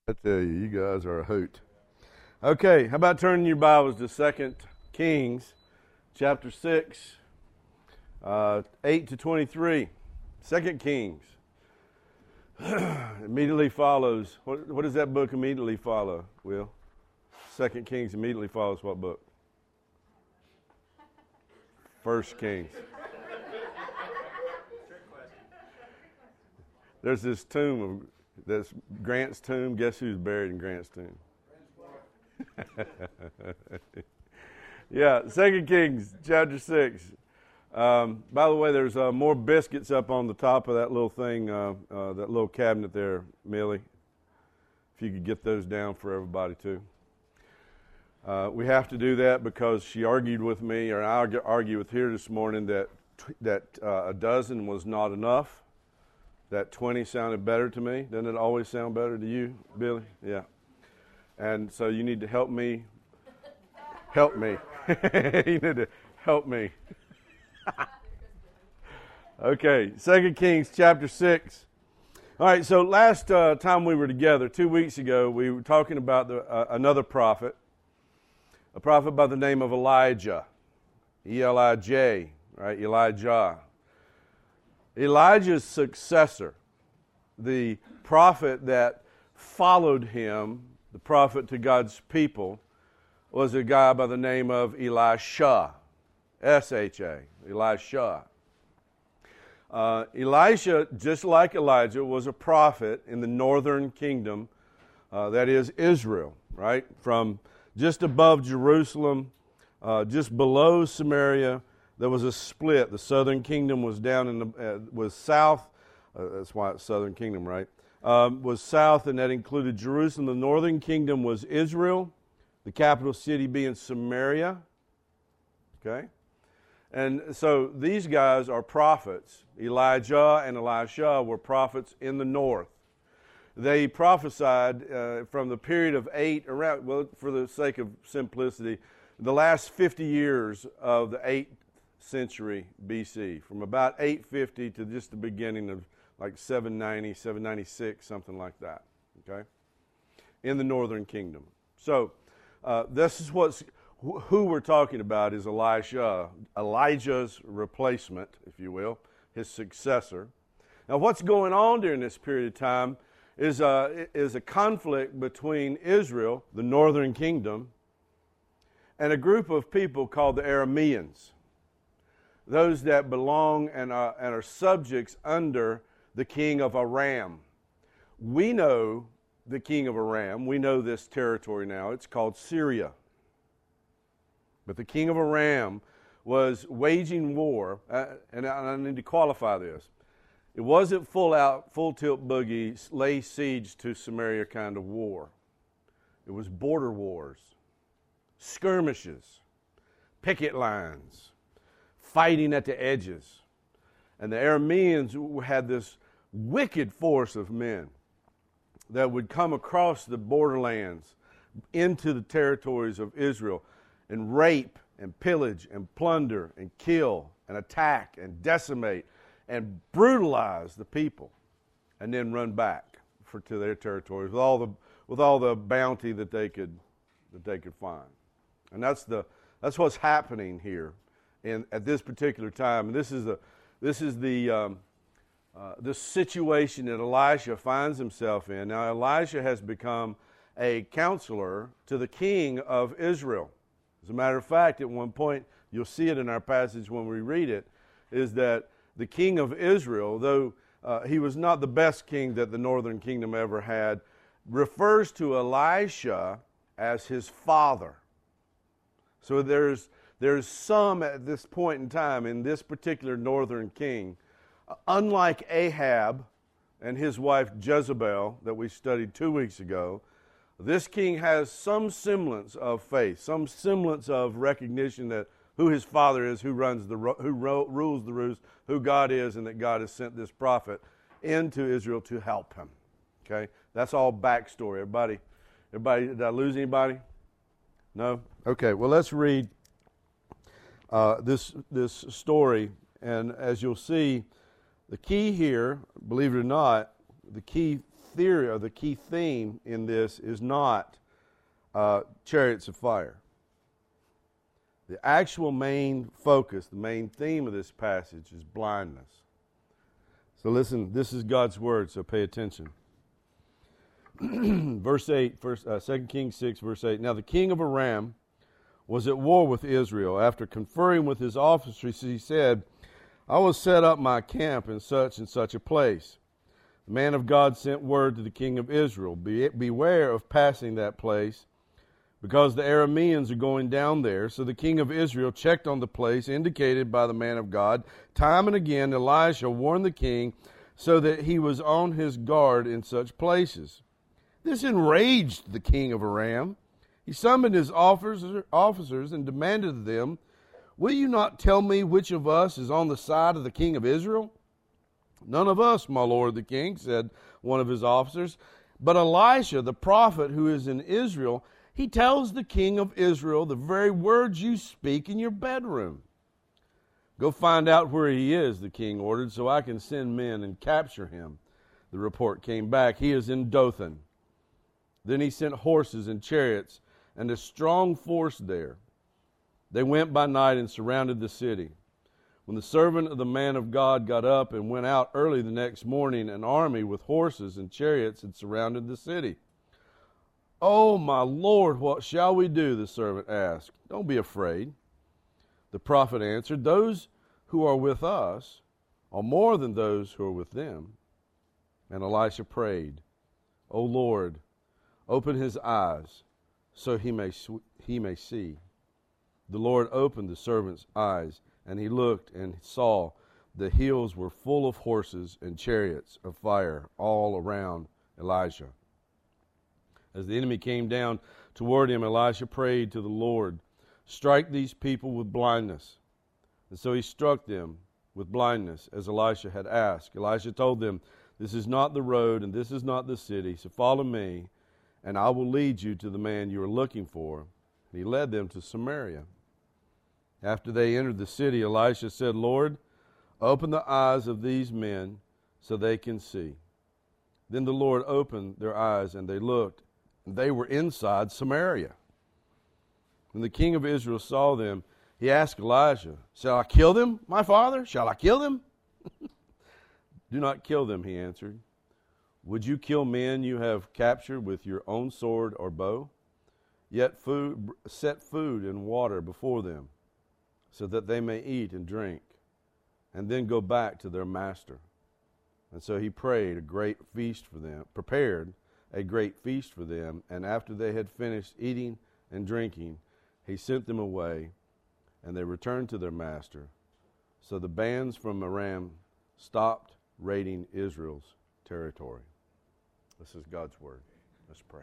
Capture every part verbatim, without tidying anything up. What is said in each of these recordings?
I tell you, you guys are a hoot. Okay, how about turning your Bibles to Second Kings, chapter six, uh, eight to twenty-three. Second Kings. Immediately follows. What, what does that book immediately follow, Will? Second Kings immediately follows what book? First Kings. There's this tomb of That's Grant's tomb. Guess who's buried in Grant's tomb? Yeah, Second Kings chapter six. Um, by the way, there's uh, more biscuits up on the top of that little thing, uh, uh, that little cabinet there, Millie. If you could get those down for everybody too. Uh, we have to do that because she argued with me, or I argue, argue with her this morning that that uh, a dozen was not enough. That twenty sounded better to me. Doesn't it always sound better to you, Billy? Yeah. And so you need to help me. Help me. You need to help me. Okay, Second Kings chapter six. All right, so last uh, time we were together, two weeks ago, we were talking about the, uh, another prophet, a prophet by the name of Elijah. E L I J, right? Elijah. Elijah's successor, the prophet that followed him, the prophet to God's people, was a guy by the name of Elisha, S H A, Elisha. Uh, Elisha, just like Elijah, was a prophet in the northern kingdom, uh, that is Israel, right? From just above Jerusalem, uh, just below Samaria, there was a split. The southern kingdom was down in the uh, was south. Uh, that's why it's southern kingdom, right? Um, was south, and that included Jerusalem. The northern kingdom was Israel, the capital city being Samaria. Okay, and so these guys are prophets. Elijah and Elisha were prophets in the north. They prophesied uh, from the period of eight around. Well, for the sake of simplicity, the last fifty years of the eight. Century B C, from about eight fifty to just the beginning of like seven ninety, seven ninety-six, something like that, okay, in the northern kingdom. So uh, this is what's, who we're talking about is Elisha, Elijah's replacement, if you will, his successor. Now what's going on during this period of time is a, is a conflict between Israel, the northern kingdom, and a group of people called the Arameans. Those that belong and are, and are subjects under the king of Aram. We know the king of Aram. We know this territory now. It's called Syria. But the king of Aram was waging war, uh, and I, I need to qualify this. It wasn't full out, full tilt boogie, lay siege to Samaria kind of war. It was border wars, skirmishes, picket lines, fighting at the edges. And the Arameans had this wicked force of men that would come across the borderlands into the territories of Israel and rape and pillage and plunder and kill and attack and decimate and brutalize the people and then run back for to their territories with all the with all the bounty that they could that they could find. And that's the that's what's happening here. In, at this particular time, and this is the this is the um, uh, the situation that Elisha finds himself in. Now, Elisha has become a counselor to the king of Israel. As a matter of fact, at one point, you'll see it in our passage when we read it, is that the king of Israel, though uh, he was not the best king that the northern kingdom ever had, refers to Elisha as his father. So there's There's some at this point in time in this particular northern king, uh, unlike Ahab and his wife Jezebel that we studied two weeks ago, this king has some semblance of faith, some semblance of recognition that who his father is, who runs the who ro- rules the roost, who God is, and that God has sent this prophet into Israel to help him. Okay, that's all backstory. Everybody, everybody, did I lose anybody? No. Okay. Well, let's read. Uh, this this story, and as you'll see, the key here, believe it or not, the key theory or the key theme in this is not uh, chariots of fire. The actual main focus, the main theme of this passage is blindness. So listen, this is God's word, so pay attention. Verse eight, first, uh, Second Kings six, verse eight. Now the king of Aram was at war with Israel. After conferring with his officers, he said, I will set up my camp in such and such a place. The man of God sent word to the king of Israel, Be, beware of passing that place, because the Arameans are going down there. So the king of Israel checked on the place indicated by the man of God. Time and again Elisha warned the king so that he was on his guard in such places. This enraged the king of Aram. He summoned his officers and demanded of them, will you not tell me which of us is on the side of the king of Israel? None of us, my lord the king, said one of his officers. But Elisha, the prophet who is in Israel, he tells the king of Israel the very words you speak in your bedroom. Go find out where he is, the king ordered, so I can send men and capture him. The report came back. He is in Dothan. Then he sent horses and chariots and a strong force there. They went by night and surrounded the city. When the servant of the man of God got up and went out early the next morning, an army with horses and chariots had surrounded the city. Oh, my Lord, what shall we do? The servant asked. Don't be afraid. The prophet answered, those who are with us are more than those who are with them. And Elisha prayed, O Lord, open his eyes so he may he may see. The Lord opened the servant's eyes, and he looked and saw the hills were full of horses and chariots of fire all around Elisha. As the enemy came down toward him, Elisha prayed to the Lord, strike these people with blindness. And so he struck them with blindness, as Elisha had asked. Elisha told them, this is not the road, and this is not the city, so follow me, and I will lead you to the man you are looking for. And he led them to Samaria. After they entered the city, Elisha said, Lord, open the eyes of these men so they can see. Then the Lord opened their eyes, and they looked. They were inside Samaria. When the king of Israel saw them, he asked Elisha, shall I kill them, my father? Shall I kill them? Do not kill them, he answered. Would you kill men you have captured with your own sword or bow? Yet food, set food and water before them, so that they may eat and drink, and then go back to their master. And so he prayed a great feast for them, prepared a great feast for them, and after they had finished eating and drinking, he sent them away, and they returned to their master. So the bands from Aram stopped raiding Israel's territory. This is God's word. Let's pray.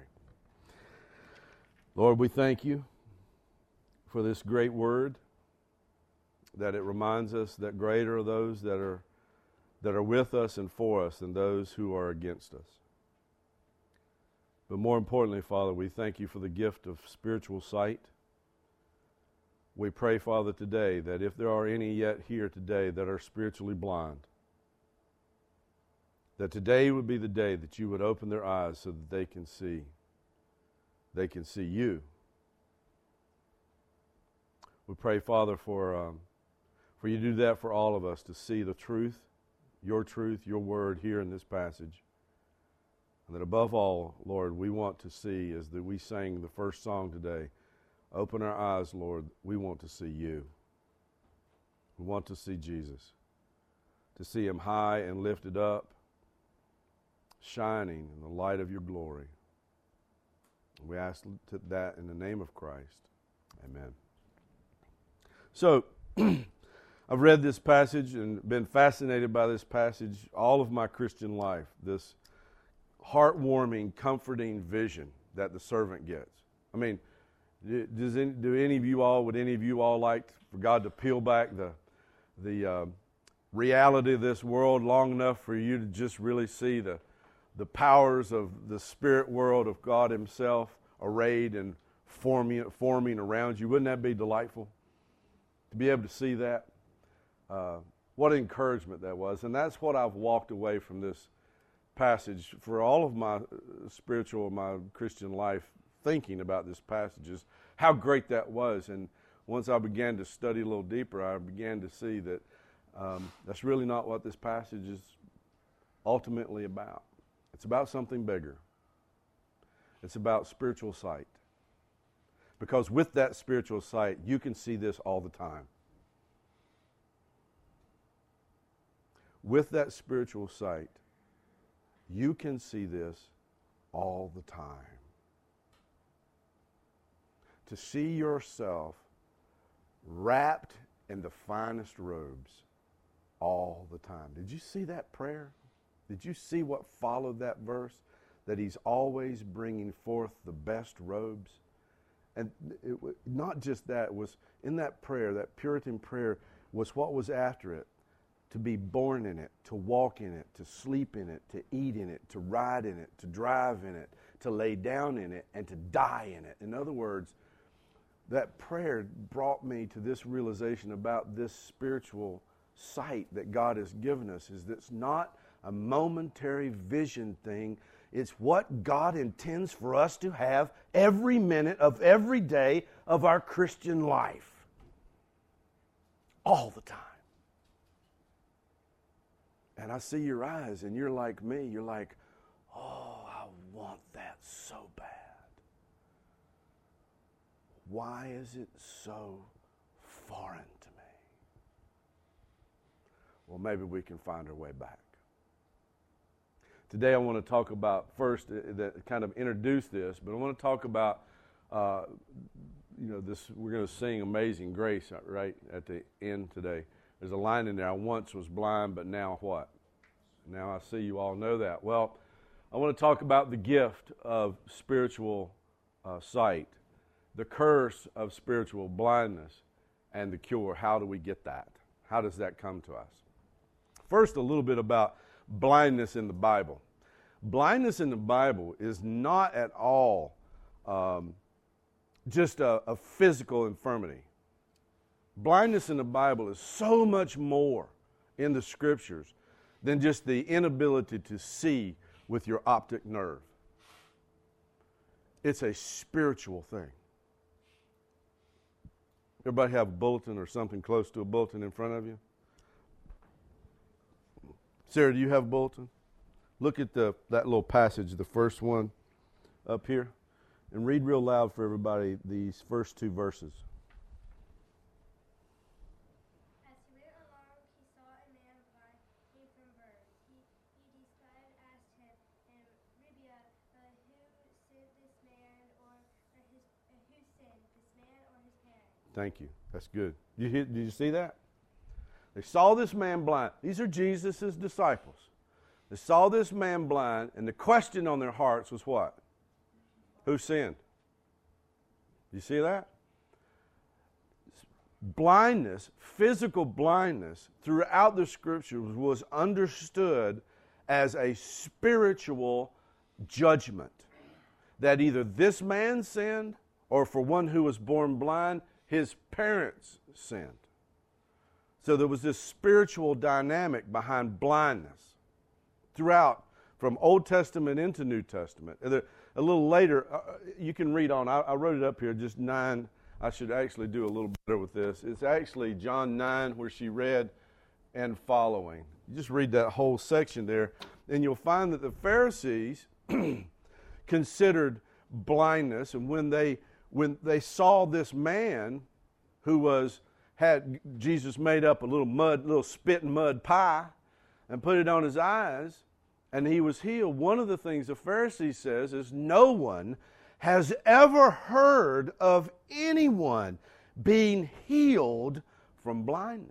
Lord, we thank you for this great word, that it reminds us that greater are those that are that are with us and for us than those who are against us. But more importantly, Father, we thank you for the gift of spiritual sight. We pray, Father, today that if there are any yet here today that are spiritually blind, that today would be the day that you would open their eyes so that they can see. They can see you. We pray, Father, for um, for you to do that for all of us, to see the truth, your truth, your word here in this passage. And that above all, Lord, we want to see, as the, we sang the first song today, open our eyes, Lord, we want to see you. We want to see Jesus, to see him high and lifted up, shining in the light of your glory. We ask that in the name of Christ. Amen. So, I've read this passage and been fascinated by this passage all of my Christian life, this heartwarming, comforting vision that the servant gets. I mean, does any, do any of you all, would any of you all like for God to peel back the, the uh, reality of this world long enough for you to just really see the the powers of the spirit world of God himself arrayed and forming, forming around you? Wouldn't that be delightful to be able to see that? Uh, what an encouragement that was. And that's what I've walked away from this passage for all of my spiritual, my Christian life, thinking about this passage is how great that was. And once I began to study a little deeper, I began to see that um, that's really not what this passage is ultimately about. It's about something bigger. It's about spiritual sight. Because with that spiritual sight, you can see this all the time. With that spiritual sight, you can see this all the time. To see yourself wrapped in the finest robes all the time. Did you see that prayer? Did you see what followed that verse? That he's always bringing forth the best robes. And it, not just that, it was in that prayer, that Puritan prayer, was what was after it. To be born in it, to walk in it, to sleep in it, to eat in it, to ride in it, to drive in it, to lay down in it, and to die in it. In other words, that prayer brought me to this realization about this spiritual sight that God has given us, is that it's not a momentary vision thing. It's what God intends for us to have every minute of every day of our Christian life. All the time. And I see your eyes, and you're like me. You're like, oh, I want that so bad. Why is it so foreign to me? Well, maybe we can find our way back. Today I want to talk about, first, uh, that kind of introduce this, but I want to talk about, uh, you know, this. We're going to sing Amazing Grace right at the end today. There's a line in there, I once was blind, but now what? Now I see. You all know that. Well, I want to talk about the gift of spiritual uh, sight, the curse of spiritual blindness, and the cure. How do we get that? How does that come to us? First, a little bit about blindness in the Bible. Blindness in the Bible is not at all um, just a, a physical infirmity. Blindness in the Bible is so much more in the Scriptures than just the inability to see with your optic nerve. It's a spiritual thing. Everybody have a bulletin or something close to a bulletin in front of you? Sarah, do you have a bulletin? Look at the that little passage, the first one up here, and read real loud for everybody these first two verses. As he went along, he saw a man blind, came from birth. He, he decided, asked him, and Rabbi, uh, who sinned this man, or, or his, uh, who sinned, this man or his parents? Thank you. That's good. Did you, hear, did you see that? They saw this man blind. These are Jesus' disciples. They saw this man blind, and the question on their hearts was what? Who sinned? You see that? Blindness, physical blindness, throughout the Scriptures was understood as a spiritual judgment. That either this man sinned, or for one who was born blind, his parents sinned. So there was this spiritual dynamic behind blindness throughout, from Old Testament into New Testament. And there, a little later, uh, you can read on. I, I wrote it up here, just nine. I should actually do a little better with this. It's actually John nine, where she read and following. You just read that whole section there, and you'll find that the Pharisees considered blindness, and when they when they saw this man who was had Jesus made up a little mud, little spit and mud pie, and put it on his eyes, and he was healed. One of the things the Pharisee says is, no one has ever heard of anyone being healed from blindness.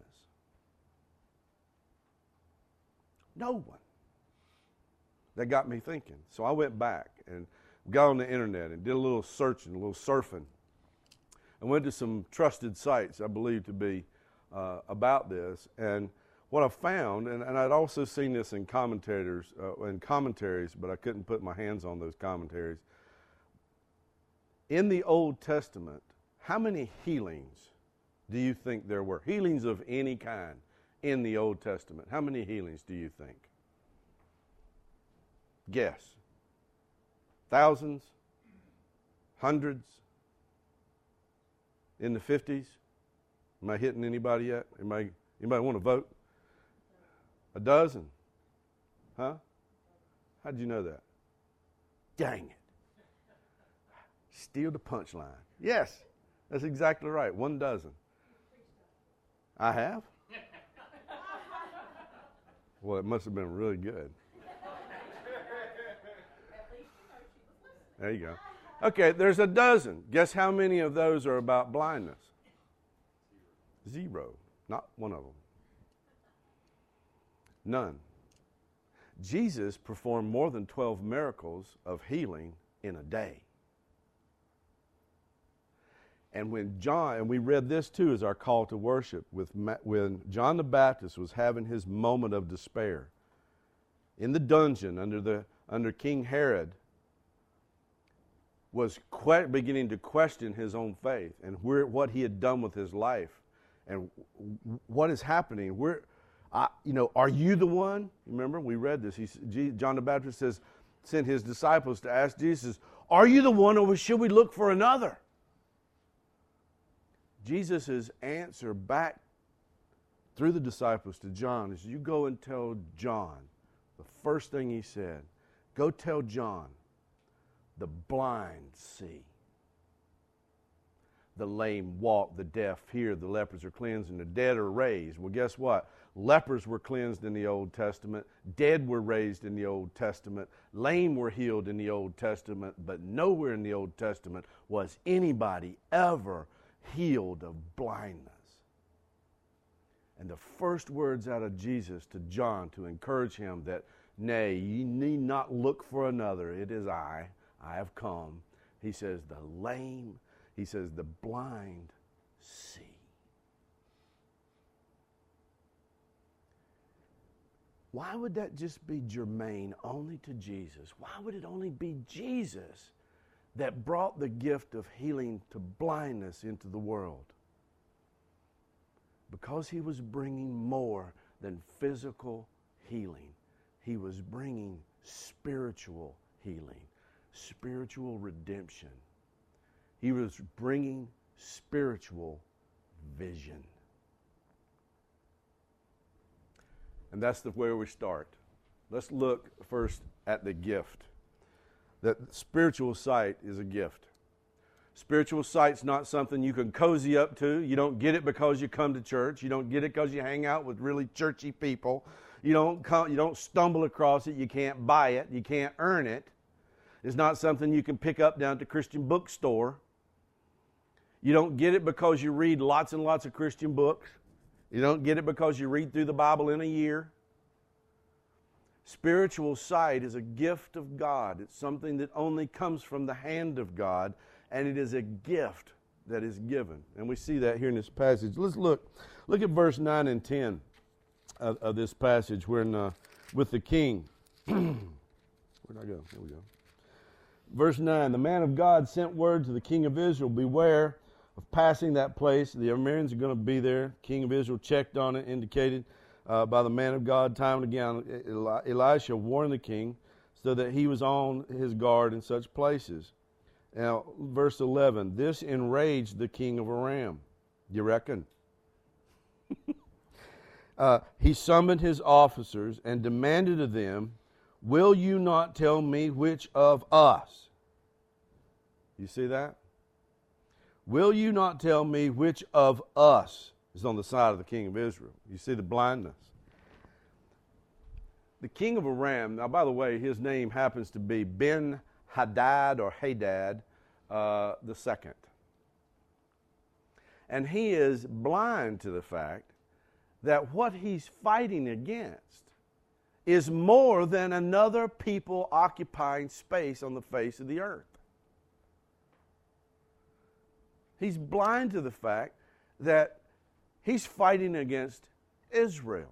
No one. That got me thinking. So I went back and got on the internet and did a little searching, a little surfing. I went to some trusted sites I believe to be uh, about this, and what I found, and, and I'd also seen this in commentators, uh, in commentaries, but I couldn't put my hands on those commentaries. In the Old Testament, how many healings do you think there were? Healings of any kind in the Old Testament. How many healings do you think? Guess. Thousands? Hundreds? In the fifties? Am I hitting anybody yet? Anybody, anybody want to vote? A dozen? Huh? How'd you know that? Dang it. Steal the punchline. Yes, that's exactly right. One dozen. I have? Well, it must have been really good. There you go. Okay, there's a dozen. Guess how many of those are about blindness? Zero. Not one of them. None. Jesus performed more than twelve miracles of healing in a day. And when John, and we read this too as our call to worship, with when John the Baptist was having his moment of despair in the dungeon under the under King Herod, was que- beginning to question his own faith and where, what he had done with his life and w- what is happening. Where, I, you know, are you the one? Remember, we read this. He, John the Baptist says, sent his disciples to ask Jesus, "Are you the one, or should we look for another?" Jesus' answer back through the disciples to John is, you go and tell John. The first thing he said, go tell John, the blind see, the lame walk, the deaf hear, the lepers are cleansed, and the dead are raised. Well, guess what? Lepers were cleansed in the Old Testament. Dead were raised in the Old Testament. Lame were healed in the Old Testament. But nowhere in the Old Testament was anybody ever healed of blindness. And the first words out of Jesus to John to encourage him that, nay, ye need not look for another. It is I. I have come. He says, the lame, he says, the blind see. Why would that just be germane only to Jesus? Why would it only be Jesus that brought the gift of healing to blindness into the world? Because he was bringing more than physical healing. He was bringing spiritual healing, spiritual redemption. He was bringing spiritual vision. And that's the where we start. Let's look first at the gift. That spiritual sight is a gift. Spiritual sight's not something you can cozy up to. You don't get it because you come to church. You don't get it because you hang out with really churchy people. You don't come, you don't stumble across it. You can't buy it. You can't earn it. It's not something you can pick up down at the Christian bookstore. You don't get it because you read lots and lots of Christian books. You don't get it because you read through the Bible in a year. Spiritual sight is a gift of God. It's something that only comes from the hand of God, and it is a gift that is given. And we see that here in this passage. Let's look. Look at verse nine and ten of, of this passage. We're in, uh, with the king. Where'd I go? Here we go. Verse nine, the man of God sent word to the king of Israel, beware of passing that place. The Arameans are going to be there. King of Israel checked on it, indicated uh, by the man of God time and again. Eli- Elisha warned the king so that he was on his guard in such places. Now, verse eleven, this enraged the king of Aram. You reckon? uh, he summoned his officers and demanded of them, will you not tell me which of us? You see that? Will you not tell me which of us is on the side of the king of Israel? You see the blindness. The king of Aram, now by the way, his name happens to be Ben-Hadad or Hadad uh, the second. And he is blind to the fact that what he's fighting against is more than another people occupying space on the face of the earth. He's blind to the fact that he's fighting against Israel.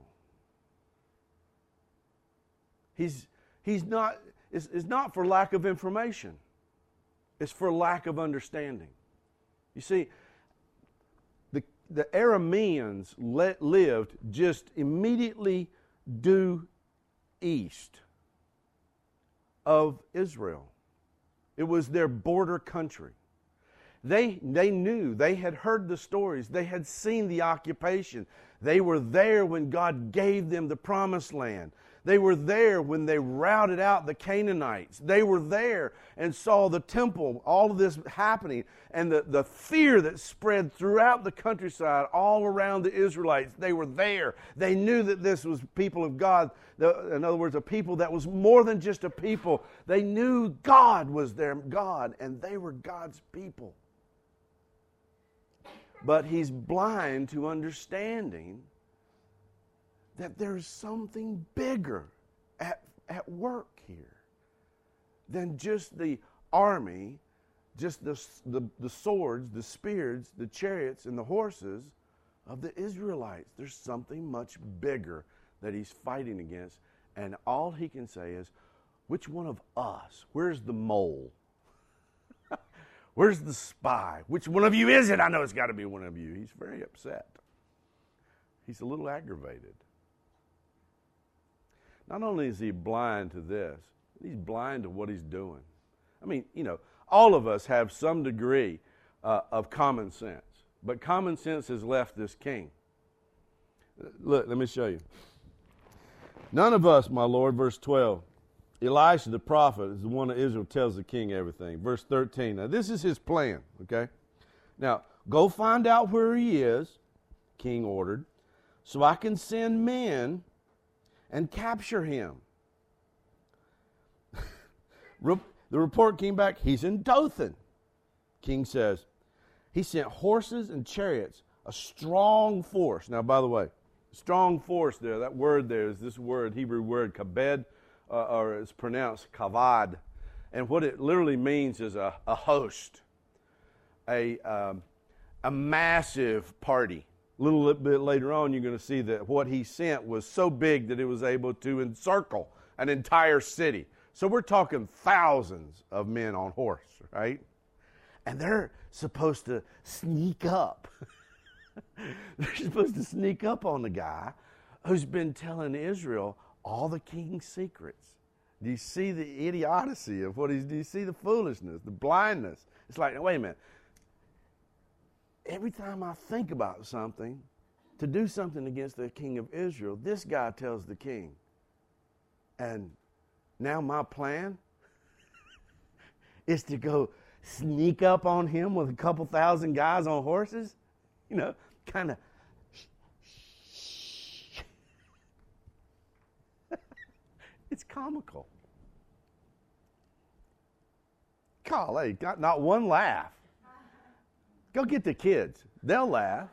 He's, he's not, it's, it's not for lack of information. It's for lack of understanding. You see, the, the Arameans le- lived just immediately due east of Israel. It was their border country. They, they knew, they had heard the stories, they had seen the occupation. They were there when God gave them the promised land. They were there when they routed out the Canaanites. They were there and saw the temple, all of this happening, and the, the fear that spread throughout the countryside all around the Israelites. They were there. They knew that this was people of God. The, in other words, a people that was more than just a people. They knew God was their God, and they were God's people. But he's blind to understanding that there's something bigger at, at work here than just the army, just the, the, the swords, the spears, the chariots, and the horses of the Israelites. There's something much bigger that he's fighting against, and all he can say is, which one of us? Where's the mole? Where's the spy? Which one of you is it? I know it's got to be one of you. He's very upset. He's a little aggravated. Not only is he blind to this, he's blind to what he's doing. I mean, you know, all of us have some degree uh, of common sense, but common sense has left this king. Look, let me show you. None of us, my Lord, verse twelve, Elisha the prophet is the one of Israel tells the king everything. Verse thirteen, now this is his plan, okay? Now, go find out where he is, king ordered, so I can send men and capture him. The report came back, he's in Dothan. King says, he sent horses and chariots, a strong force. Now, by the way, strong force there, that word there is this word, Hebrew word, kabed, uh, or it's pronounced kavad. And what it literally means is a, a host, a, um, a massive party. A little bit later on, you're going to see that what he sent was so big that it was able to encircle an entire city. So we're talking thousands of men on horse, right? And they're supposed to sneak up. They're supposed to sneak up on the guy who's been telling Israel all the king's secrets. Do you see the idiocy of what he's, do you see the foolishness, the blindness? It's like, wait a minute. Every time I think about something, to do something against the king of Israel, this guy tells the king. And now my plan is to go sneak up on him with a couple thousand guys on horses, you know, kind of. It's comical. Golly, got not one laugh. Go get the kids. They'll laugh.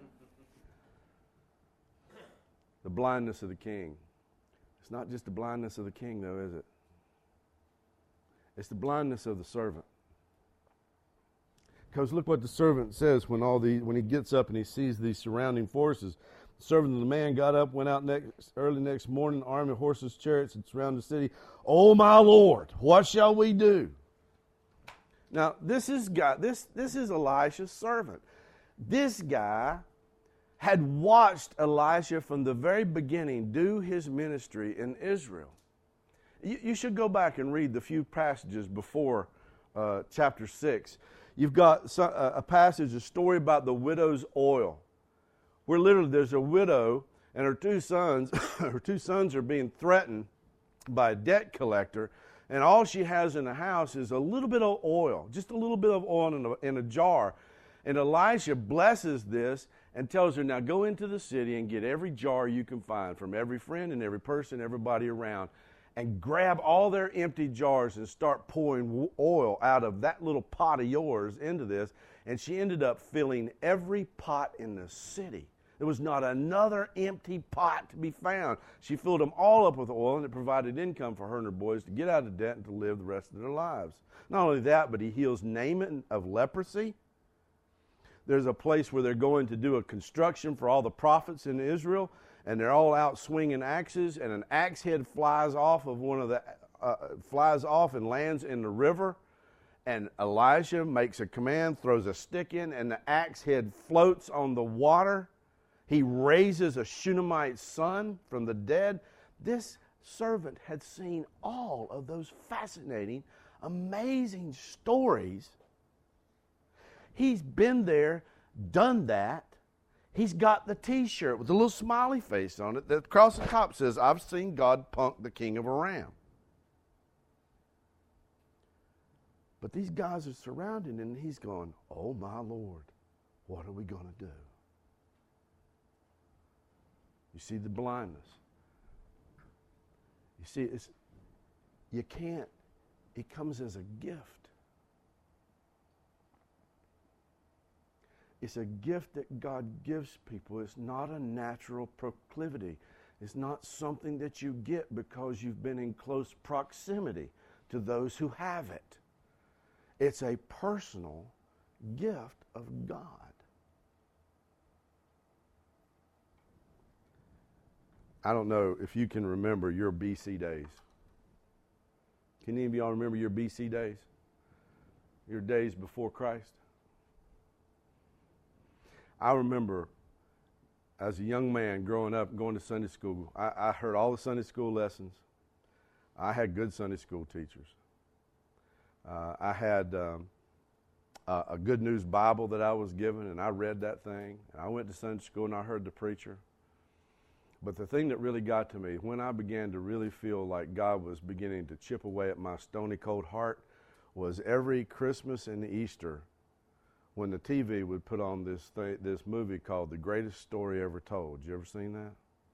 The blindness of the king. It's not just the blindness of the king, though, is it? It's the blindness of the servant. Because look what the servant says when all the when he gets up and he sees these surrounding forces. The servant of the man got up, went out next, early next morning, armed with horses, chariots, and surrounded the city. Oh, my Lord, what shall we do? Now, this is God, this, this is Elisha's servant. This guy had watched Elisha from the very beginning do his ministry in Israel. You, you should go back and read the few passages before uh, chapter six. You've got some, uh, a passage, a story about the widow's oil, where literally there's a widow and her two sons, her two sons are being threatened by a debt collector, and all she has in the house is a little bit of oil, just a little bit of oil in a, in a jar. And Elisha blesses this and tells her, now go into the city and get every jar you can find from every friend and every person, everybody around, and grab all their empty jars and start pouring oil out of that little pot of yours into this. And she ended up filling every pot in the city. There was not another empty pot to be found. She filled them all up with oil, and it provided income for her and her boys to get out of debt and to live the rest of their lives. Not only that, but he heals Naaman of leprosy. There's a place where they're going to do a construction for all the prophets in Israel, and they're all out swinging axes, and an axe head flies off of one of the uh, flies off and lands in the river. And Elisha makes a command, throws a stick in, and the axe head floats on the water. He raises a Shunammite son from the dead. This servant had seen all of those fascinating, amazing stories. He's been there, done that. He's got the T-shirt with a little smiley face on it that across the top says, I've seen God punk the king of Aram. But these guys are surrounding him, and he's going, oh, my Lord, what are we going to do? You see the blindness. You see, it's, you can't, it comes as a gift. It's a gift that God gives people. It's not a natural proclivity. It's not something that you get because you've been in close proximity to those who have it. It's a personal gift of God. I don't know if you can remember your B C days. Can any of y'all remember your B C days? Your days before Christ? I remember as a young man growing up, going to Sunday school, I, I heard all the Sunday school lessons. I had good Sunday school teachers. Uh, I had um, a, a Good News Bible that I was given, and I read that thing. And I went to Sunday school, and I heard the preacher. But the thing that really got to me, when I began to really feel like God was beginning to chip away at my stony cold heart, was every Christmas and Easter when the T V would put on this thing, this movie called The Greatest Story Ever Told. You ever seen that?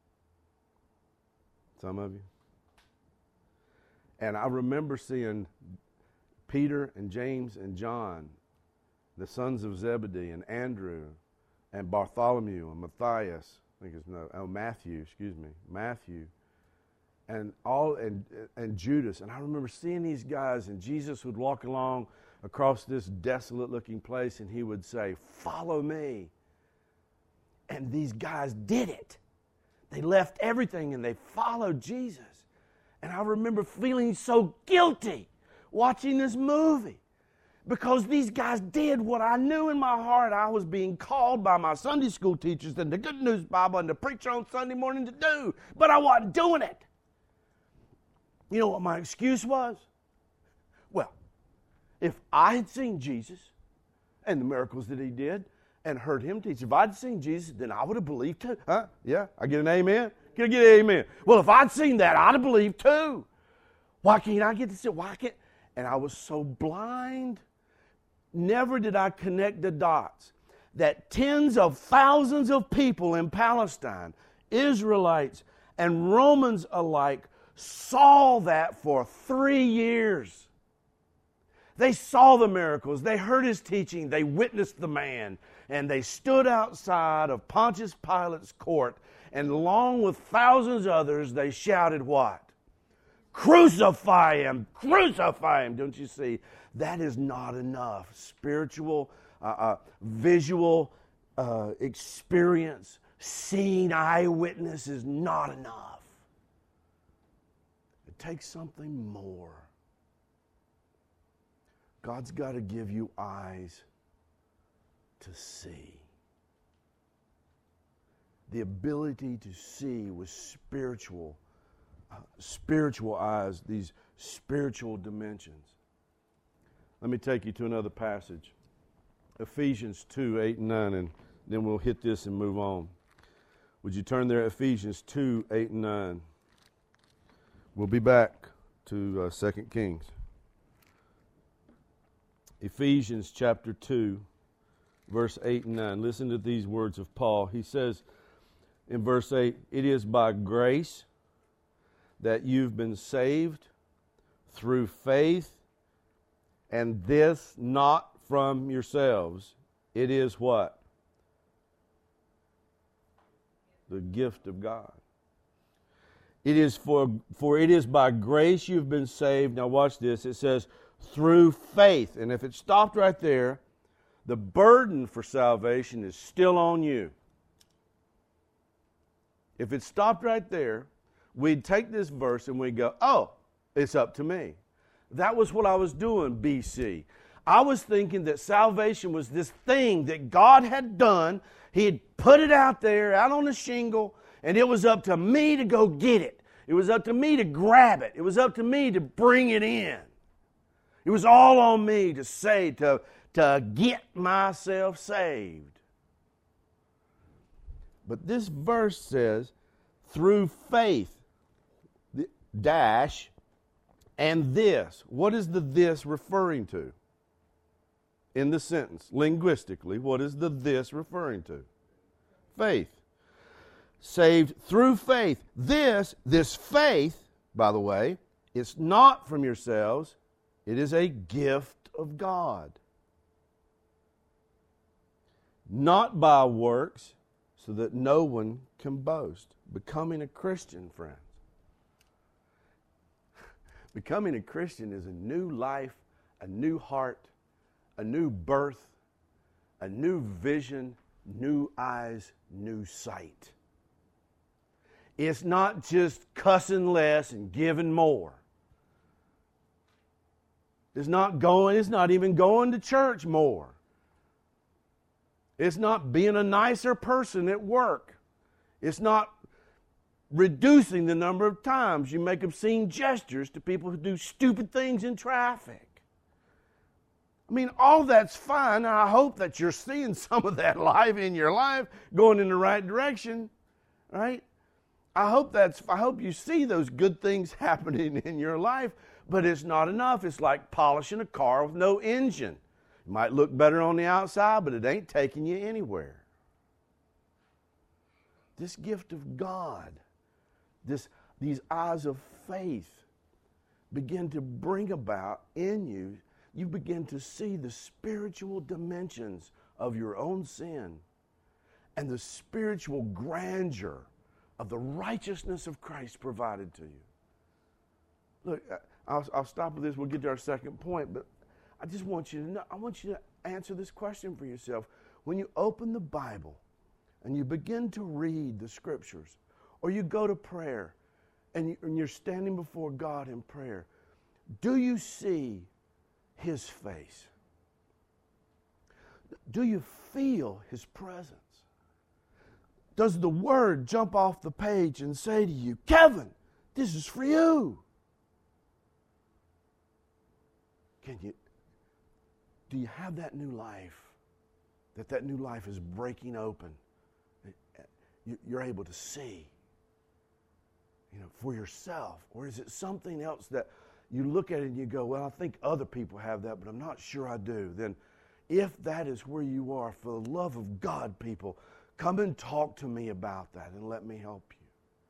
Some of you? And I remember seeing Peter and James and John, the sons of Zebedee, and Andrew and Bartholomew and Matthias, I think it's no, oh, Matthew, excuse me, Matthew, and all and and Judas. And I remember seeing these guys, and Jesus would walk along across this desolate-looking place, and he would say, follow me. And these guys did it. They left everything, and they followed Jesus. And I remember feeling so guilty watching this movie because these guys did what I knew in my heart I was being called by my Sunday school teachers and the Good News Bible and the preacher on Sunday morning to do, but I wasn't doing it. You know what my excuse was? Well, if I had seen Jesus and the miracles that he did and heard him teach, if I'd seen Jesus, then I would have believed too. Huh? Yeah? I get an amen? Can I get an amen? Well, if I'd seen that, I'd have believed too. Why can't I get to see? Why can't? And I was so blind. Never did I connect the dots that tens of thousands of people in Palestine, Israelites and Romans alike, saw that for three years. They saw the miracles. They heard his teaching. They witnessed the man. And they stood outside of Pontius Pilate's court. And along with thousands of others, they shouted what? Crucify him! Crucify him! Don't you see? That is not enough. Spiritual, uh, uh, visual uh, experience, seeing eyewitness is not enough. It takes something more. God's got to give you eyes to see. The ability to see with spiritual, uh, spiritual eyes, these spiritual dimensions. Let me take you to another passage. Ephesians two, eight and nine, and then we'll hit this and move on. Would you turn there, Ephesians two, eight and nine. We'll be back to uh, Second Kings. Ephesians chapter two, verse eight and nine. Listen to these words of Paul. He says in verse eight, it is by grace that you've been saved through faith, and this not from yourselves. It is what? The gift of God. It is for, for it is by grace you've been saved. Now watch this. It says, through faith. And if it stopped right there, the burden for salvation is still on you. If it stopped right there, we'd take this verse and we'd go, oh, it's up to me. That was what I was doing, B C. I was thinking that salvation was this thing that God had done. He had put it out there, out on the shingle, and it was up to me to go get it. It was up to me to grab it. It was up to me to bring it in. It was all on me to say, to, to get myself saved. But this verse says, through faith, dash, and this. What is the this referring to? In the sentence, linguistically, what is the this referring to? Faith. Saved through faith. This, this faith, by the way, it's not from yourselves. It is a gift of God. Not by works, so that no one can boast. Becoming a Christian, friends. Becoming a Christian is a new life, a new heart, a new birth, a new vision, new eyes, new sight. It's not just cussing less and giving more. It's not going, it's not even going to church more. It's not being a nicer person at work. It's not reducing the number of times you make obscene gestures to people who do stupid things in traffic. I mean, all that's fine, and I hope that you're seeing some of that live in your life, going in the right direction, right? I hope that's. I hope you see those good things happening in your life, but it's not enough. It's like polishing a car with no engine. It might look better on the outside, but it ain't taking you anywhere. This gift of God, this, these eyes of faith begin to bring about in you, you begin to see the spiritual dimensions of your own sin and the spiritual grandeur of the righteousness of Christ provided to you. Look, I'll, I'll stop with this. We'll get to our second point, but I just want you to know, I want you to answer this question for yourself. When you open the Bible and you begin to read the Scriptures, or you go to prayer and, you, and you're standing before God in prayer, do you see His face? Do you feel His presence? Does the Word jump off the page and say to you, Kevin, this is for you? Can you, do you have that new life? That that new life is breaking open. You're able to see, you know, for yourself? Or is it something else that you look at it and you go, well, I think other people have that, but I'm not sure I do? Then if that is where you are, for the love of God, people, come and talk to me about that and let me help you.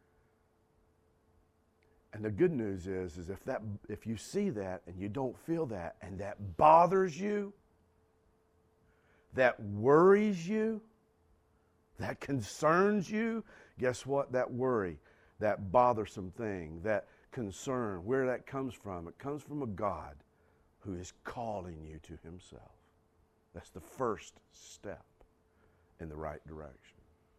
And the good news is, is if that, if you see that and you don't feel that, and that bothers you, that worries you, that concerns you, guess what? That worry, that bothersome thing, that concern, where that comes from, it comes from a God who is calling you to Himself. That's the first step in the right direction.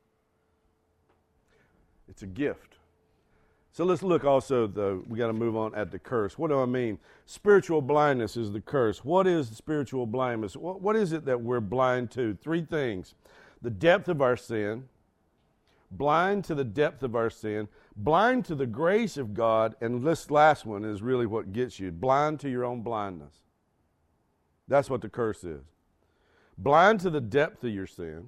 It's a gift. So let's look also, though, we got to move on at the curse. What do I mean? Spiritual blindness is the curse. What is spiritual blindness? What, what is it that we're blind to? Three things. The depth of our sin, blind to the depth of our sin, blind to the grace of God, and this last one is really what gets you, blind to your own blindness. That's what the curse is. Blind to the depth of your sin,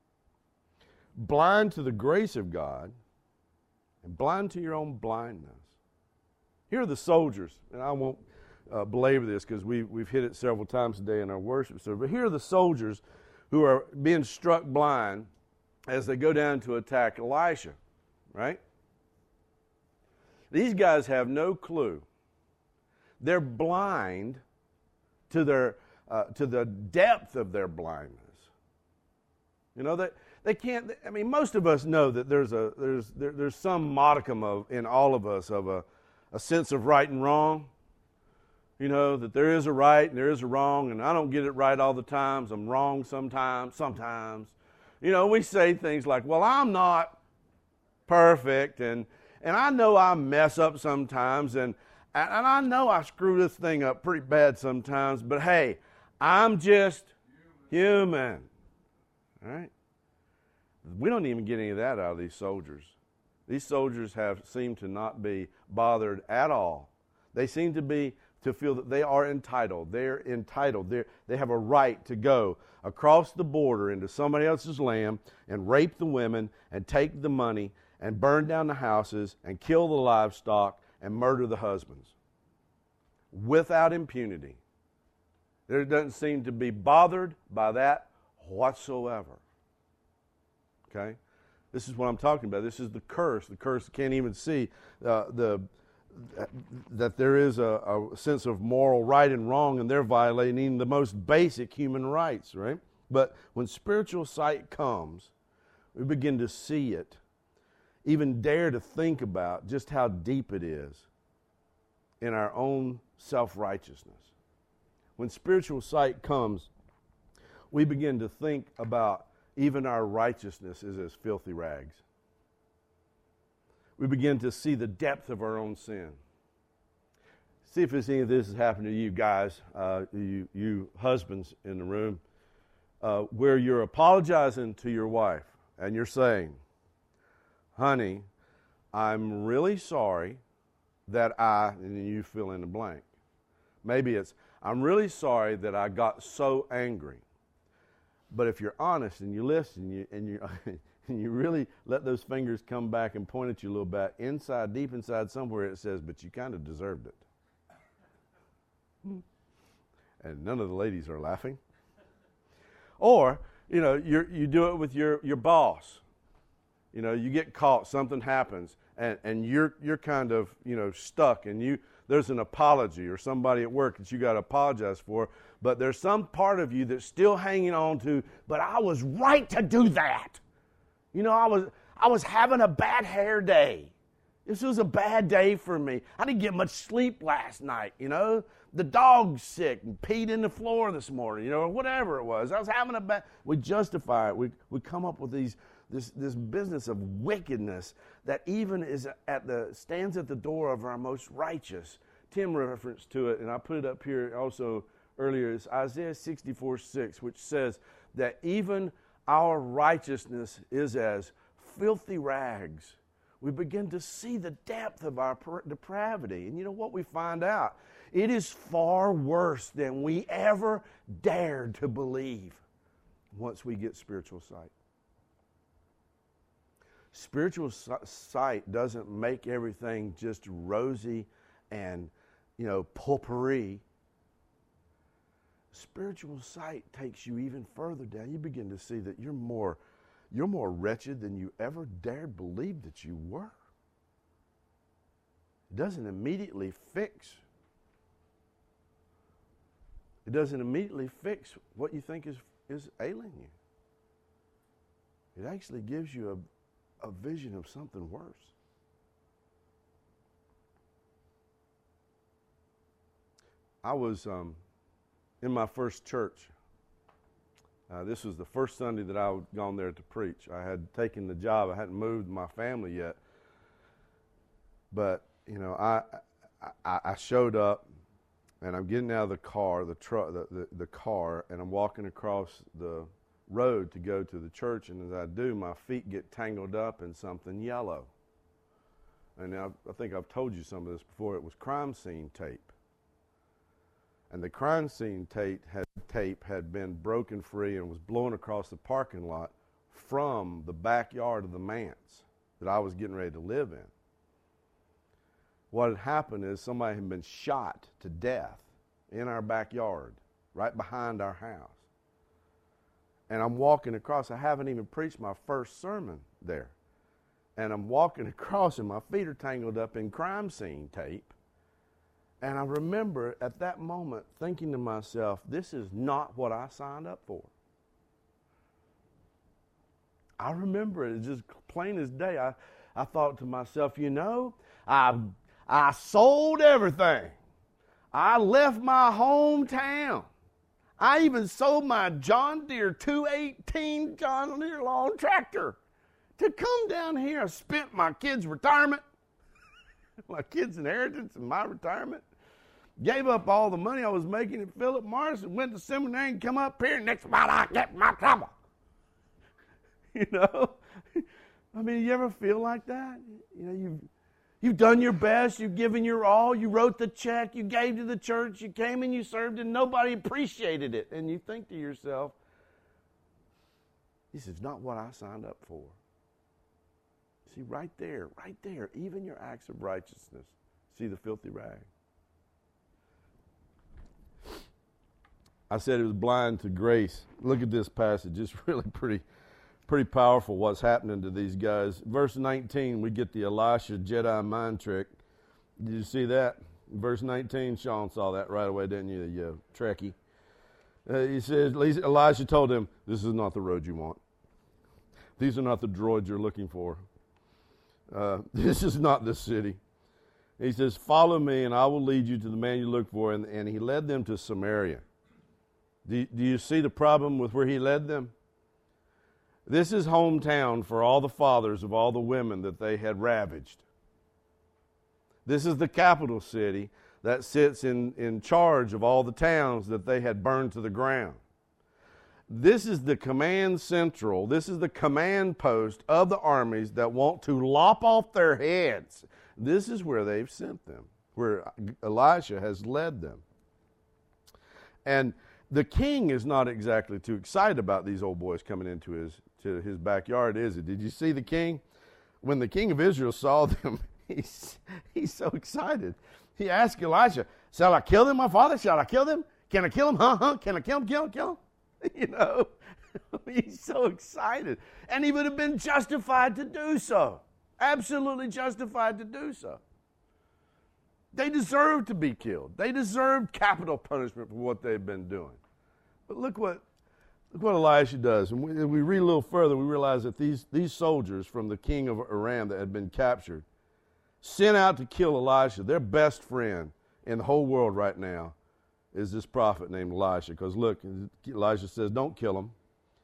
blind to the grace of God, and blind to your own blindness. Here are the soldiers, and I won't uh, belabor this because we, we've hit it several times today in our worship service, but here are the soldiers who are being struck blind as they go down to attack Elisha, right? These guys have no clue. They're blind to their uh, to the depth of their blindness. You know, that they, they can't. I mean, most of us know that there's a there's there, there's some modicum of in all of us of a, a sense of right and wrong. You know, that there is a right and there is a wrong, and I don't get it right all the times. I'm wrong sometimes, sometimes. You know, we say things like, well, I'm not perfect, and and I know I mess up sometimes, and, and I know I screw this thing up pretty bad sometimes, but hey, I'm just human. All right? We don't even get any of that out of these soldiers. These soldiers have seemed to not be bothered at all. They seem to be to feel that they are entitled. They're entitled. They're, they have a right to go across the border into somebody else's land and rape the women and take the money and burn down the houses and kill the livestock and murder the husbands without impunity. There doesn't seem to be bothered by that whatsoever. Okay? This is what I'm talking about. This is the curse. The curse can't even see uh, the that there is a, a sense of moral right and wrong, and they're violating the most basic human rights, right? But when spiritual sight comes, we begin to see it, even dare to think about just how deep it is in our own self-righteousness. When spiritual sight comes, we begin to think about even our righteousness is as filthy rags. We begin to see the depth of our own sin. See if any of this has happened to you guys, uh, you, you husbands in the room, uh, where you're apologizing to your wife and you're saying, honey, I'm really sorry that I, and you fill in the blank. Maybe it's, I'm really sorry that I got so angry. But if you're honest and you listen you, and you and you really let those fingers come back and point at you a little bit, inside, deep inside somewhere it says, but you kind of deserved it. And none of the ladies are laughing. Or, you know, you you do it with your, your boss. You know, you get caught, something happens, and, and you're you're kind of, you know, stuck, and you there's an apology or somebody at work that you got to apologize for, but there's some part of you that's still hanging on to, but I was right to do that. You know, I was I was having a bad hair day. This was a bad day for me. I didn't get much sleep last night, you know. The dog's sick and peed in the floor this morning, you know, or whatever it was. I was having a bad... We justify it. We we come up with these this this business of wickedness that even is at the stands at the door of our most righteous. Tim referenced to it, and I put it up here also earlier. It's Isaiah sixty-four six, which says that even our righteousness is as filthy rags. We begin to see the depth of our depravity. And you know what we find out? It is far worse than we ever dared to believe once we get spiritual sight. Spiritual sight doesn't make everything just rosy and, you know, potpourri. Spiritual sight takes you even further down. You begin to see that you're more You're more wretched than you ever dared believe that you were. It doesn't immediately fix. It doesn't immediately fix what you think is, is ailing you. It actually gives you a, a vision of something worse. I was um, in my first church. Uh, this was the first Sunday that I had gone there to preach. I had taken the job. I hadn't moved my family yet. But, you know, I I, I showed up, and I'm getting out of the car, the, truck, the, the, the car, and I'm walking across the road to go to the church. And as I do, my feet get tangled up in something yellow. And I, I think I've told you some of this before. It was crime scene tape. And the crime scene tape had, tape had been broken free and was blown across the parking lot from the backyard of the manse that I was getting ready to live in. What had happened is somebody had been shot to death in our backyard, right behind our house. And I'm walking across. I haven't even preached my first sermon there. And I'm walking across, and my feet are tangled up in crime scene tape. And I remember at that moment thinking to myself, this is not what I signed up for. I remember it just plain as day. I, I thought to myself, you know, I, I sold everything. I left my hometown. I even sold my John Deere two eighteen John Deere lawn tractor to come down here. I spent my kids' retirement, my kids' inheritance and my retirement. Gave up all the money I was making at Philip Morris and went to seminary and come up here, and next about I get in my trouble. You know? I mean, you ever feel like that? You know, you've, you've done your best, you've given your all, you wrote the check, you gave to the church, you came and you served, and nobody appreciated it. And you think to yourself, this is not what I signed up for. See, right there, right there, even your acts of righteousness. See the filthy rag. I said it was blind to grace. Look at this passage. It's really pretty pretty powerful what's happening to these guys. Verse nineteen, we get the Elisha Jedi mind trick. Did you see that? Verse nineteen, Sean saw that right away, didn't you, you uh, Trekkie? Uh, he says, Elisha told him, this is not the road you want. These are not the droids you're looking for. Uh, this is not the city. He says, follow me and I will lead you to the man you look for. And, and he led them to Samaria. Do, do you see the problem with where he led them? This is hometown for all the fathers of all the women that they had ravaged. This is the capital city that sits in, in charge of all the towns that they had burned to the ground. This is the command central, this is the command post of the armies that want to lop off their heads. This is where they've sent them, where Elisha has led them. And the king is not exactly too excited about these old boys coming into his to his backyard, is it? Did you see the king? When the king of Israel saw them, he's, he's so excited. He asked Elisha, shall I kill them, my father? Shall I kill them? Can I kill them? Huh, huh? Can I kill them, kill them, kill them? You know, he's so excited. And he would have been justified to do so. Absolutely justified to do so. They deserved to be killed. They deserved capital punishment for what they've been doing. But look what look what Elisha does. And we, we read a little further, we realize that these, these soldiers from the king of Aram that had been captured sent out to kill Elisha. Their best friend in the whole world right now is this prophet named Elisha. Because look, Elisha says, don't kill him.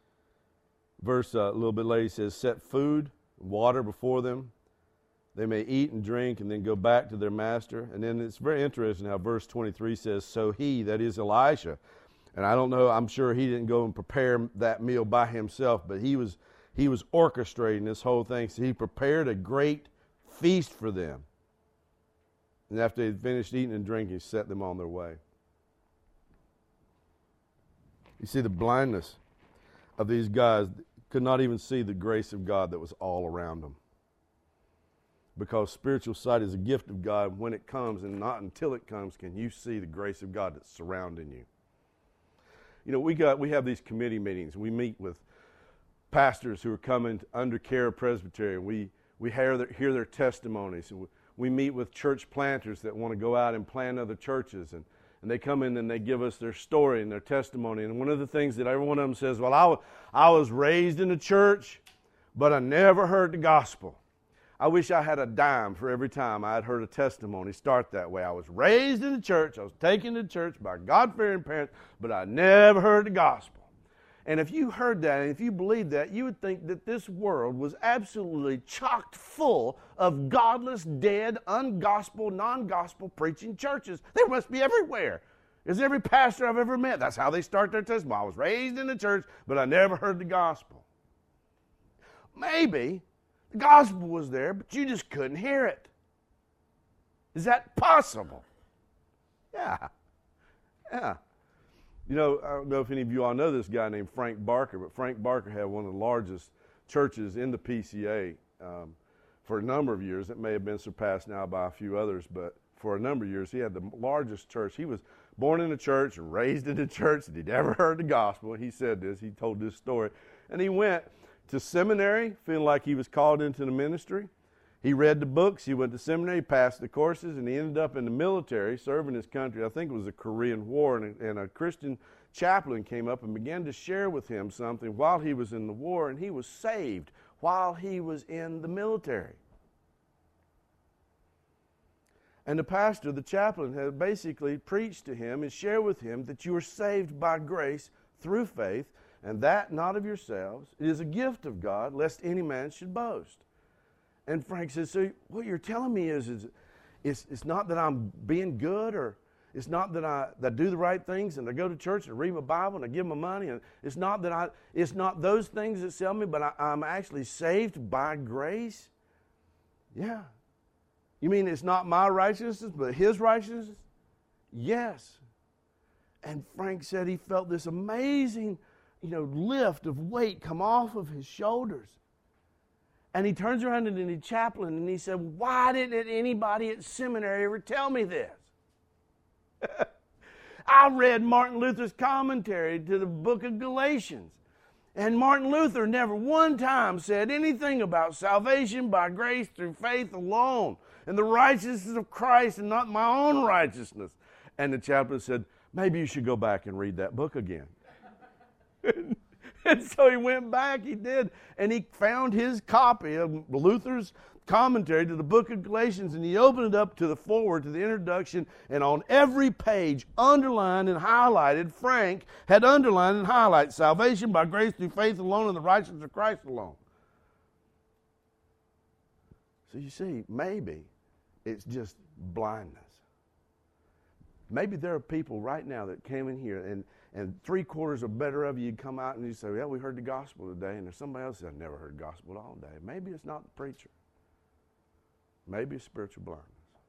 Verse uh, a little bit later, he says, set food, water before them. They may eat and drink and then go back to their master. And then it's very interesting how verse twenty-three says, so he, that is Elisha, and I don't know, I'm sure he didn't go and prepare that meal by himself, but he was he was orchestrating this whole thing. So he prepared a great feast for them. And after they'd finished eating and drinking, he set them on their way. You see the blindness of these guys could not even see the grace of God that was all around them. Because spiritual sight is a gift of God. When it comes, and not until it comes, can you see the grace of God that's surrounding you. You know, we got we have these committee meetings. We meet with pastors who are coming under care of Presbyterian. We we hear their, hear their testimonies. And we, we meet with church planters that want to go out and plant other churches. And, and they come in and they give us their story and their testimony. And one of the things that every one of them says, well, I, w- I was raised in a church, but I never heard the gospel. I wish I had a dime for every time I had heard a testimony start that way. I was raised in the church. I was taken to church by God-fearing parents, but I never heard the gospel. And if you heard that, and if you believed that, you would think that this world was absolutely chocked full of godless, dead, ungospel, non-gospel preaching churches. They must be everywhere. It's every pastor I've ever met. That's how they start their testimony. I was raised in the church, but I never heard the gospel. Maybe the gospel was there, but you just couldn't hear it. Is that possible? Yeah. Yeah. You know, I don't know if any of you all know this guy named Frank Barker, but Frank Barker had one of the largest churches in the P C A um, for a number of years. It may have been surpassed now by a few others, but for a number of years, he had the largest church. He was born in a church and raised in a church, and he never heard the gospel. He said this. He told this story. And he went to seminary, feeling like he was called into the ministry. He read the books. He went to seminary, passed the courses, and he ended up in the military, serving his country. I think it was the Korean War, and a, and a Christian chaplain came up and began to share with him something while he was in the war, and he was saved while he was in the military. And the pastor, the chaplain, had basically preached to him and shared with him that you are saved by grace through faith, and that not of yourselves. It is a gift of God, lest any man should boast. And Frank says, so what you're telling me is, is it's, it's not that I'm being good, or It's not that I, that I do the right things and I go to church and read my Bible and I give my money. And it's not that I, it's not those things that sell me, but I, I'm actually saved by grace. Yeah. You mean it's not my righteousness, but His righteousness? Yes. And Frank said he felt this amazing, you know, lift of weight come off of his shoulders. And he turns around to the chaplain and he said, why didn't anybody at seminary ever tell me this? I read Martin Luther's commentary to the book of Galatians. And Martin Luther never one time said anything about salvation by grace through faith alone and the righteousness of Christ and not my own righteousness. And the chaplain said, maybe you should go back and read that book again. And so he went back, he did, and he found his copy of Luther's commentary to the book of Galatians, and he opened it up to the forward, to the introduction, and on every page, underlined and highlighted, Frank had underlined and highlighted, salvation by grace through faith alone and the righteousness of Christ alone. So you see, maybe it's just blindness. Maybe there are people right now that came in here and, and three quarters or better of you come out and you say, yeah, we heard the gospel today. And there's somebody else that never heard the gospel all day. Maybe it's not the preacher. Maybe it's spiritual blindness.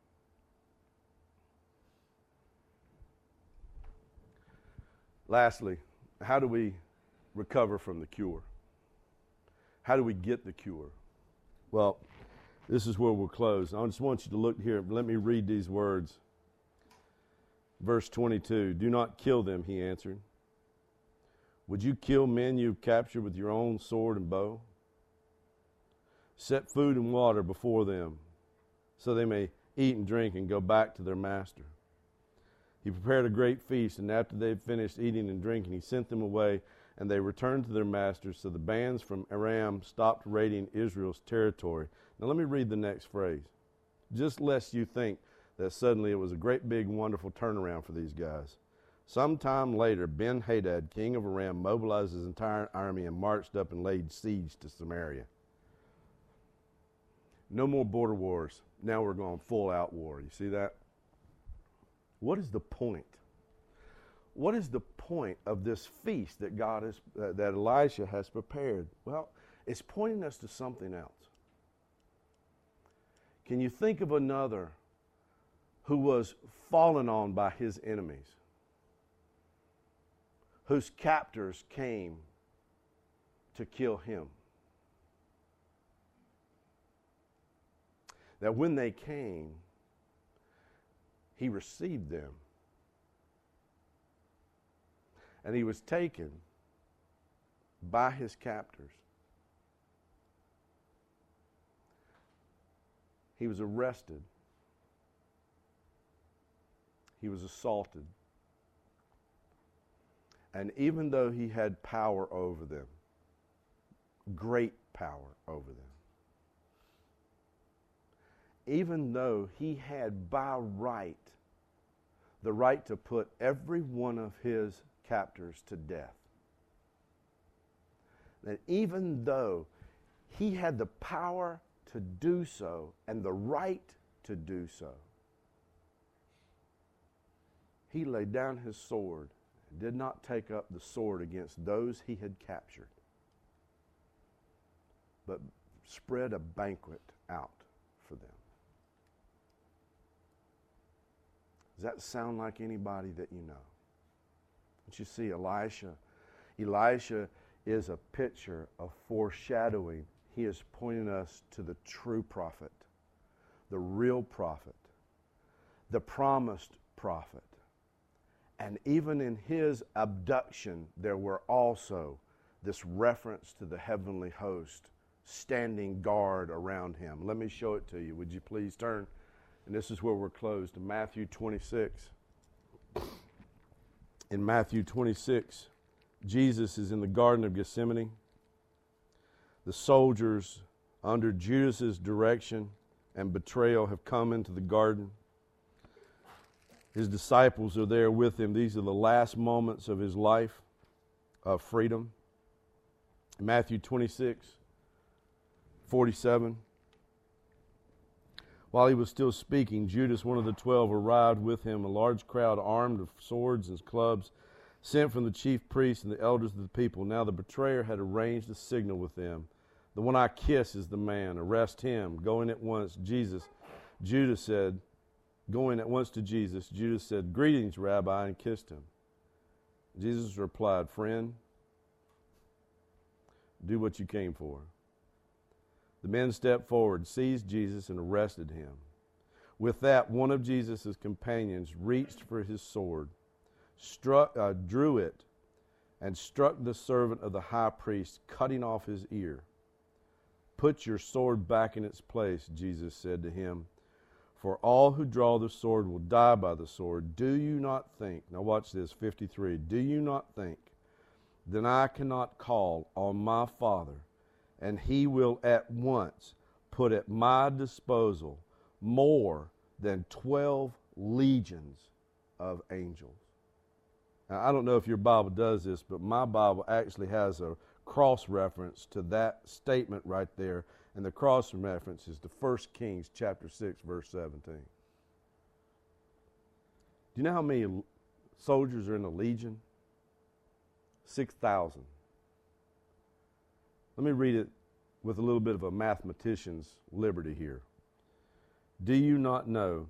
Lastly, how do we recover from the cure? How do we get the cure? Well, this is where we'll close. I just want you to look here. Let me read these words. Verse twenty-two, do not kill them, he answered. Would you kill men you've captured with your own sword and bow? Set food and water before them, so they may eat and drink and go back to their master. He prepared a great feast, and after they had finished eating and drinking, he sent them away, and they returned to their masters. So the bands from Aram stopped raiding Israel's territory. Now let me read the next phrase. Just lest you think that suddenly it was a great big wonderful turnaround for these guys. Sometime later, Ben-Hadad, king of Aram, mobilized his entire army and marched up and laid siege to Samaria. No more border wars. Now we're going full out war. You see that? What is the point? What is the point of this feast that God has, uh, that Elisha has prepared? Well, it's pointing us to something else. Can you think of another who was fallen on by his enemies, whose captors came to kill him? That when they came, he received them. And he was taken by his captors. He was arrested. He was assaulted. And even though he had power over them, great power over them, even though he had by right the right to put every one of his captors to death, that even though he had the power to do so and the right to do so, he laid down his sword and did not take up the sword against those he had captured, but spread a banquet out for them. Does that sound like anybody that you know? Don't you see Elisha? Elisha is a picture of foreshadowing. He is pointing us to the true prophet, the real prophet, the promised prophet. And even in his abduction, there were also this reference to the heavenly host standing guard around him. Let me show it to you. Would you please turn? And this is where we're closed, to Matthew twenty-six. In Matthew twenty-six, Jesus is in the Garden of Gethsemane. The soldiers, under Judas' direction and betrayal, have come into the garden. His disciples are there with him. These are the last moments of his life of freedom. Matthew twenty-six, forty-seven. While he was still speaking, Judas, one of the twelve, arrived with him, a large crowd armed with swords and clubs, sent from the chief priests and the elders of the people. Now the betrayer had arranged a signal with them. The one I kiss is the man. Arrest him. Going at once, Jesus, Judas said, going at once to Jesus, Judas said, "Greetings, Rabbi," and kissed him. Jesus replied, "Friend, do what you came for." The men stepped forward, seized Jesus, and arrested him. With that, one of Jesus' companions reached for his sword, struck, uh, drew it, and struck the servant of the high priest, cutting off his ear. "Put your sword back in its place," Jesus said to him, "for all who draw the sword will die by the sword. Do you not think," now watch this, fifty-three, "do you not think that I cannot call on my Father, and he will at once put at my disposal more than twelve legions of angels?" Now, I don't know if your Bible does this, but my Bible actually has a cross reference to that statement right there, and the cross reference is to First Kings chapter six, verse seventeen. Do you know how many soldiers are in a legion? six thousand. Let me read it with a little bit of a mathematician's liberty here. Do you not know,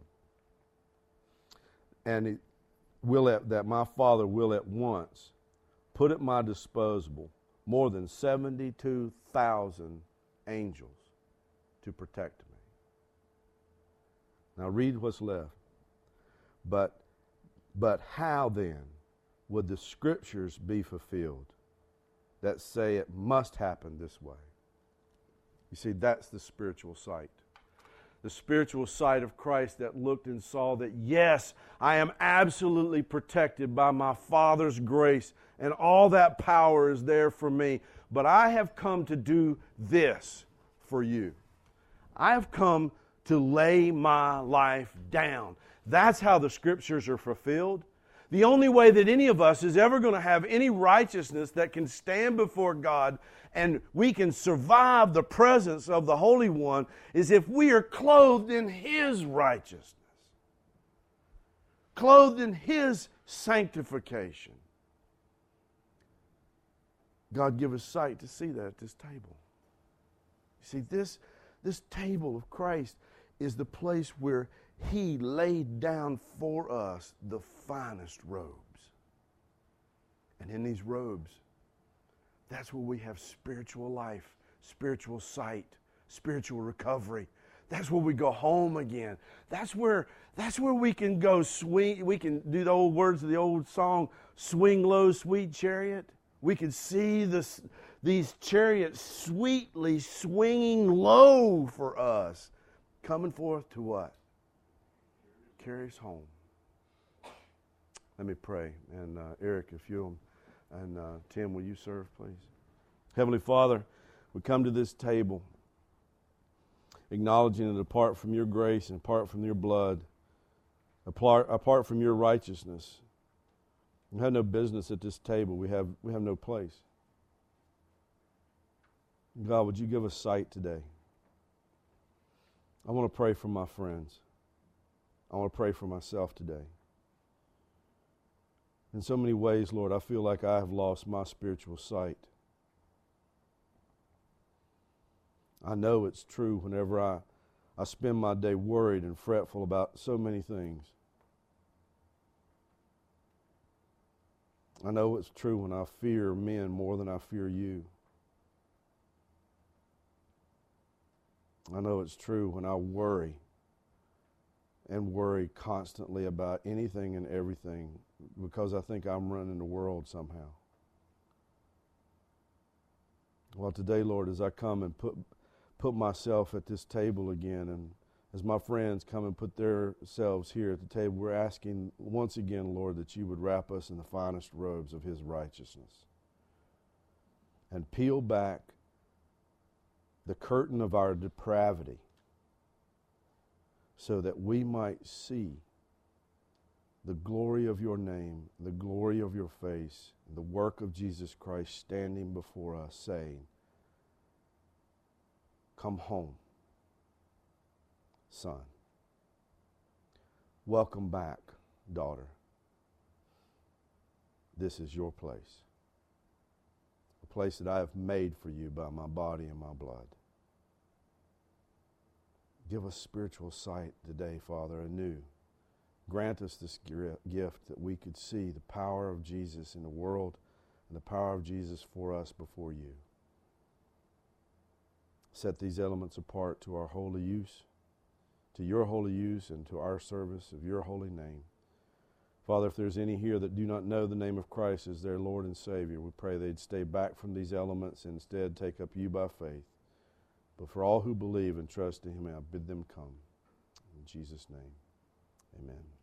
and it will at, that my Father will at once put at my disposal more than seventy-two thousand angels to protect me? Now read what's left. But, but how then would the scriptures be fulfilled that say it must happen this way? You see, that's the spiritual sight. The spiritual sight of Christ that looked and saw that, yes, I am absolutely protected by my Father's grace, and all that power is there for me. But I have come to do this for you. I have come to lay my life down. That's how the scriptures are fulfilled. The only way that any of us is ever going to have any righteousness that can stand before God and we can survive the presence of the Holy One is if we are clothed in His righteousness, clothed in His sanctification. God give us sight to see that at this table. You see, this, this table of Christ is the place where He laid down for us the finest robes. And in these robes, that's where we have spiritual life, spiritual sight, spiritual recovery. That's where we go home again. That's where, that's where we can go swing. We can do the old words of the old song, "Swing low, sweet chariot." We can see this, these chariots sweetly swinging low for us, coming forth to what? Carry us home. Let me pray. And uh, Eric, if you'll, and uh, Tim, will you serve, please? Heavenly Father, we come to this table acknowledging that apart from your grace and apart from your blood, apart, apart from your righteousness, we have no business at this table. We have, we have no place. God, would you give us sight today? I want to pray for my friends. I want to pray for myself today. In so many ways, Lord, I feel like I have lost my spiritual sight. I know it's true whenever I, I spend my day worried and fretful about so many things. I know it's true when I fear men more than I fear you. I know it's true when I worry and worry constantly about anything and everything because I think I'm running the world somehow. Well, today, Lord, as I come and put put myself at this table again, and as my friends come and put themselves here at the table, we're asking once again, Lord, that you would wrap us in the finest robes of his righteousness and peel back the curtain of our depravity so that we might see the glory of your name, the glory of your face, the work of Jesus Christ standing before us saying, come home. son. Welcome back, daughter. This is your place. A place that I have made for you by my body and my blood. Give us spiritual sight today, Father, anew. Grant us this gift that we could see the power of Jesus in the world and the power of Jesus for us before you. Set these elements apart to our holy use, to your holy use and to our service of your holy name. Father, if there's any here that do not know the name of Christ as their Lord and Savior, we pray they'd stay back from these elements and instead take up you by faith. But for all who believe and trust in him, I bid them come. In Jesus' name, amen.